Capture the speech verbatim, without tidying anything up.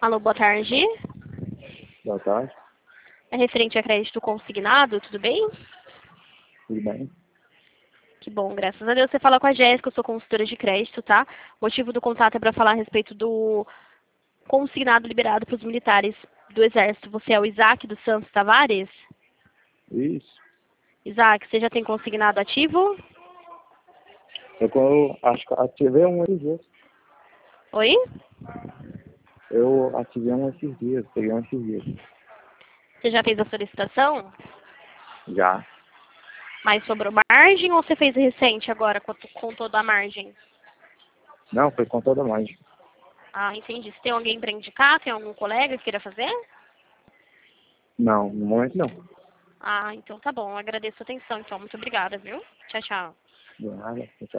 Alô, boa tarde. Boa tarde, É referente a crédito consignado, tudo bem? tudo bem? Que bom, graças a Deus. Você fala com a Jéssica, eu sou consultora de crédito, tá? O motivo do contato é para falar a respeito do consignado liberado para os militares do Exército. Você é o Isaac dos Santos Tavares? Isso. Isaac, você já tem consignado ativo? Eu, eu acho que ativei um esses dias. Oi? Eu ativei um esses dias, peguei um esses dias. Você já fez a solicitação? Já. Mas sobrou margem ou você fez recente agora com, com toda a margem? Não, foi com toda a margem. Ah, entendi. Você tem alguém para indicar? Tem algum colega que queira fazer? Não, no momento não. Ah, então tá bom. Agradeço a atenção, então. Muito obrigada, viu? Tchau, tchau. De nada.